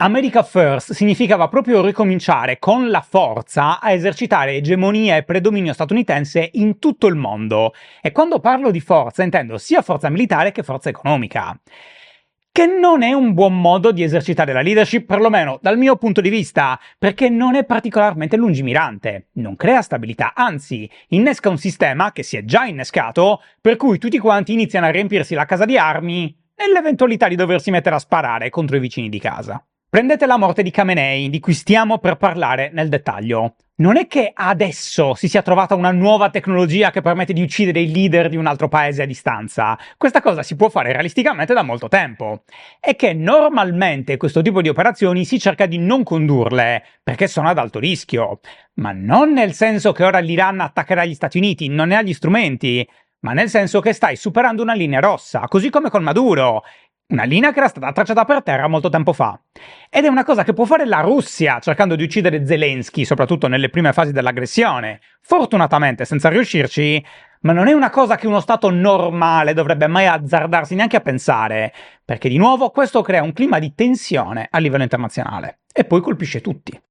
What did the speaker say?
America First significava proprio ricominciare con la forza a esercitare egemonia e predominio statunitense in tutto il mondo. E quando parlo di forza intendo sia forza militare che forza economica. Che non è un buon modo di esercitare la leadership, perlomeno dal mio punto di vista, perché non è particolarmente lungimirante, non crea stabilità, anzi, innesca un sistema che si è già innescato, per cui tutti quanti iniziano a riempirsi la casa di armi nell'eventualità di doversi mettere a sparare contro i vicini di casa. Prendete la morte di Khamenei, di cui stiamo per parlare nel dettaglio. Non è che adesso si sia trovata una nuova tecnologia che permette di uccidere il leader di un altro paese a distanza. Questa cosa si può fare realisticamente da molto tempo. È che normalmente questo tipo di operazioni si cerca di non condurle, perché sono ad alto rischio. Ma non nel senso che ora l'Iran attaccherà gli Stati Uniti, non ne ha gli strumenti, ma nel senso che stai superando una linea rossa, così come con Maduro. Una linea che era stata tracciata per terra molto tempo fa. Ed è una cosa che può fare la Russia cercando di uccidere Zelensky, soprattutto nelle prime fasi dell'aggressione. Fortunatamente senza riuscirci, ma non è una cosa che uno Stato normale dovrebbe mai azzardarsi neanche a pensare, perché di nuovo questo crea un clima di tensione a livello internazionale. E poi colpisce tutti.